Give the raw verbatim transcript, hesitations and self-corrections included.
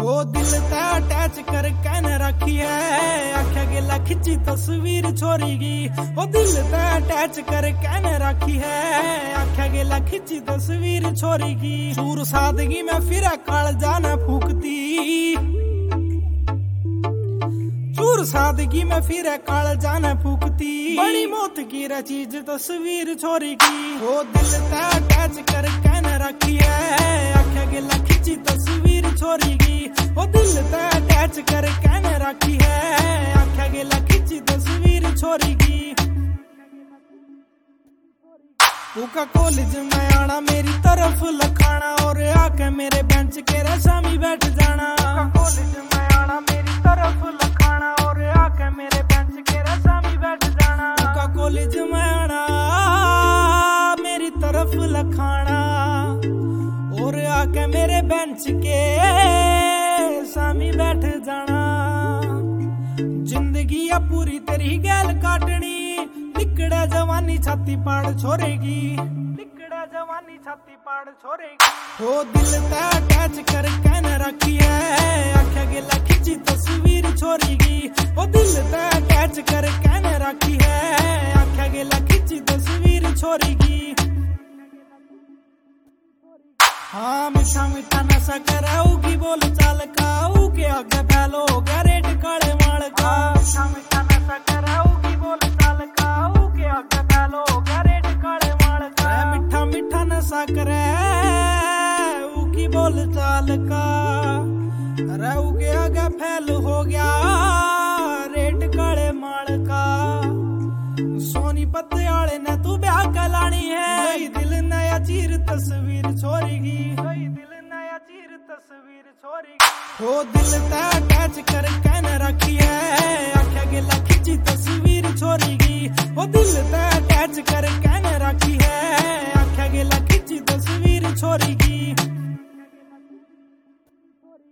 वो दिल ते अटैच कर कैन रखी है, आख्या गेला खिंची तस्वीर छोरी की। वो दिल ते अटैच कर कैन रखी है, आख्या गेला खिंची तस्वीर छोरी की। चूर सादगी में फिर काल जाना फूकती, चूर सादगी में फिर काल जाना फूकती। बड़ी मौत की चीज तस्वीर छोरी की। वो दिल ते अटैच कर कैन रखी है, आख्या गेला खिंची तस्वीर छोरी की। वो दिल ते अटैच कर कैन रखी है, आख्या गेला खिंची तस्वीर छोरी की। उका कॉलेज में आना मेरी तरफ लखाना, और आके मेरे बेंच के रसामी बैठ जाना। उका कॉलेज में आना मेरी तरफ लखाना, और आके मेरे बेंच के रसामी बैठ जाना। उका कॉलेज में आना मेरी तरफ लखाना, और आके मेरे बेंच के सामी बैठ जाना। जिंदगी या पूरी तेरी गैल काटनी, लिकड़ा जवानी छाती पाड़ छोरेगी, लिकड़ा जवानी छाती पाड़ छोरेगी। वो दिल ते अटैच कर कैन रखी है, आख्या गेला खिंची तस्वीर छोरी की। वो दिल ते अटैच कर कैन रखी है, आख्या गेला खिंची तस्वीर छोरी की। हाँ मीठा मीठा नशा कराऊगी बोल चाल का, के आगे फैलो गया रेट काले माल का। मीठा मीठा नशा कराऊगी बोल चाल का, के आगे फैलो गया रेट काले माल का। मीठा मीठा नशा करे की बोल चाल का, रहू के आगे फैल हो गया रेट काले माल का। सोनी पत्ते आले ने तू ब्याह कलानी है, दिल नया चीर तस्वीर छोरी की, दिल नया चीर तस्वीर छोरी की। वो दिल ते अटैच कर कैन रखी है, आख्या गेला खिंची तस्वीर छोरी की। वो दिल ते अटैच कर कैन रखी है, आख्या गेला खिंची तस्वीर छोरी की।